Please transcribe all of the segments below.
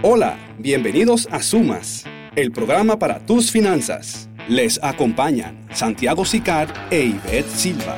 Hola, bienvenidos a Sumas, el programa para tus finanzas. Les acompañan Santiago Sicar e Ivette Silva.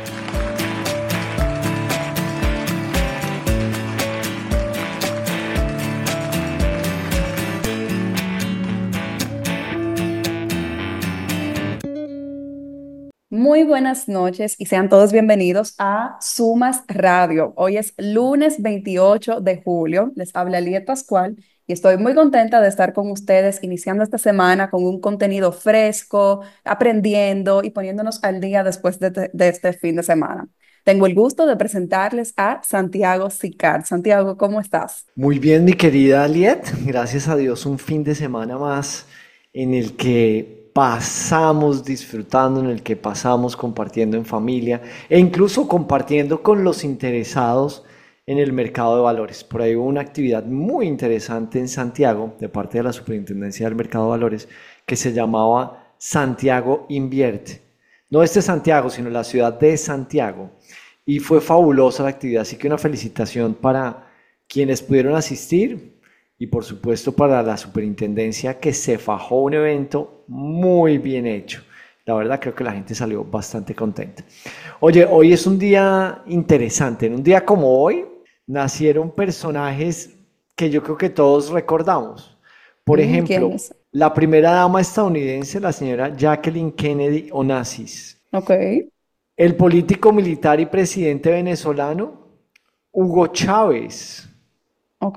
Muy buenas noches y sean todos bienvenidos a Sumas Radio. Hoy es lunes 28 de julio. Les habla Liet Pascual y estoy muy contenta de estar con ustedes iniciando esta semana con un contenido fresco, aprendiendo y poniéndonos al día después de este fin de semana. Tengo el gusto de presentarles a Santiago Sicar. Santiago, ¿cómo estás? Muy bien, mi querida Aliet. Gracias a Dios, un fin de semana más en el que pasamos disfrutando, en el que pasamos compartiendo en familia e incluso compartiendo con los interesados en el mercado de valores. Por ahí hubo una actividad muy interesante en Santiago de parte de la Superintendencia del Mercado de Valores que se llamaba Santiago Invierte. No este Santiago, sino la ciudad de Santiago. Y fue fabulosa la actividad, así que una felicitación para quienes pudieron asistir y por supuesto para la superintendencia que se fajó un evento muy bien hecho. La verdad creo que la gente salió bastante contenta. Oye, hoy es un día interesante. En un día como hoy nacieron personajes que yo creo que todos recordamos. Por ¿Quién ejemplo, es? la primera dama estadounidense, la señora Jacqueline Kennedy Onassis. Ok, El político militar y presidente venezolano Hugo Chávez. ok.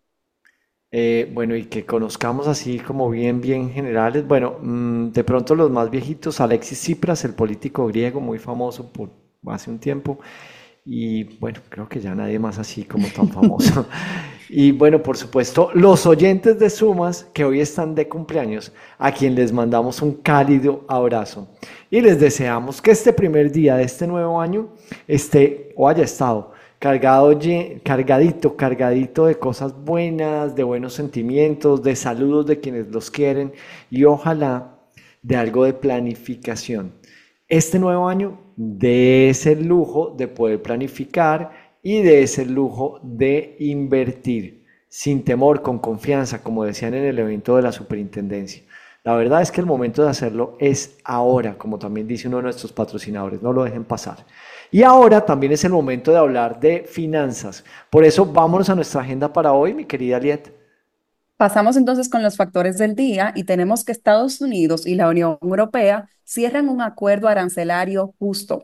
Bueno, y que conozcamos así como bien generales. Bueno, de pronto los más viejitos, Alexis Tsipras, el político griego muy famoso por hace un tiempo. Y bueno, creo que ya nadie más así como tan famoso. Y bueno, por supuesto, los oyentes de Sumas que hoy están de cumpleaños, a quien les mandamos un cálido abrazo. Y les deseamos que este primer día de este nuevo año esté o haya estado cargado, cargadito de cosas buenas, de buenos sentimientos, de saludos de quienes los quieren y ojalá de algo de planificación. Este nuevo año de ese lujo de poder planificar y de ese lujo de invertir sin temor, con confianza, como decían en el evento de la superintendencia. La verdad es que el momento de hacerlo es ahora, como también dice uno de nuestros patrocinadores, no lo dejen pasar. Y ahora también es el momento de hablar de finanzas. Por eso vámonos a nuestra agenda para hoy, mi querida Liet. Pasamos entonces con los factores del día y tenemos que Estados Unidos y la Unión Europea cierran un acuerdo arancelario justo.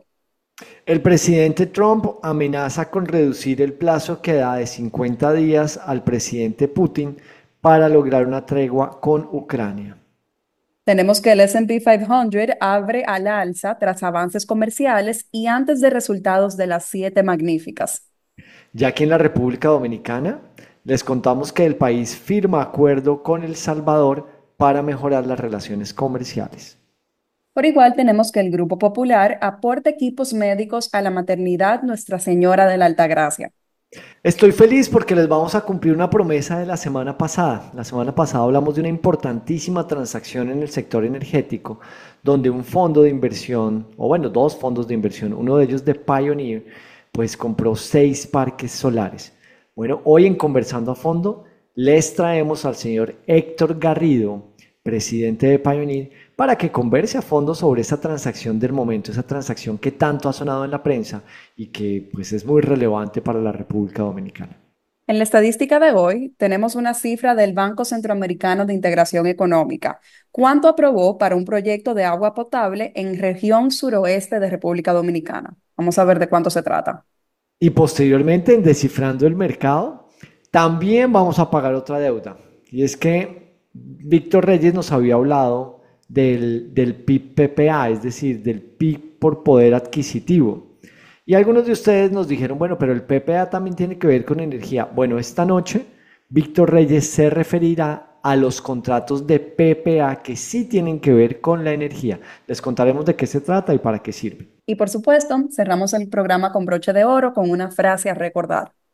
El presidente Trump amenaza con reducir el plazo que da de 50 días al presidente Putin para lograr una tregua con Ucrania. Tenemos que el S&P 500 abre al alza tras avances comerciales y antes de resultados de las siete magníficas. Ya que en la República Dominicana les contamos que el país firma acuerdo con El Salvador para mejorar las relaciones comerciales. Por igual tenemos que el Grupo Popular aporta equipos médicos a la maternidad Nuestra Señora de la Altagracia. Estoy feliz porque les vamos a cumplir una promesa de la semana pasada. La semana pasada hablamos de una importantísima transacción en el sector energético, donde un fondo de inversión, o bueno, dos fondos de inversión, uno de ellos de Pioneer, pues compró 6 parques solares. Bueno, hoy en Conversando a Fondo les traemos al señor Héctor Garrido, presidente de Pioneer, para que converse a fondo sobre esa transacción del momento, esa transacción que tanto ha sonado en la prensa y que pues es muy relevante para la República Dominicana. En la estadística de hoy tenemos una cifra del Banco Centroamericano de Integración Económica. ¿Cuánto aprobó para un proyecto de agua potable en región suroeste de República Dominicana? Vamos a ver de cuánto se trata. Y posteriormente en Descifrando el Mercado, también vamos a pagar otra deuda. Y es que Víctor Reyes nos había hablado del PIB-PPA, es decir, del PIB por poder adquisitivo. Y algunos de ustedes nos dijeron, bueno, pero el PPA también tiene que ver con energía. Bueno, esta noche Víctor Reyes se referirá a los contratos de PPA que sí tienen que ver con la energía. Les contaremos de qué se trata y para qué sirve. Y por supuesto, cerramos el programa con broche de oro con una frase a recordar.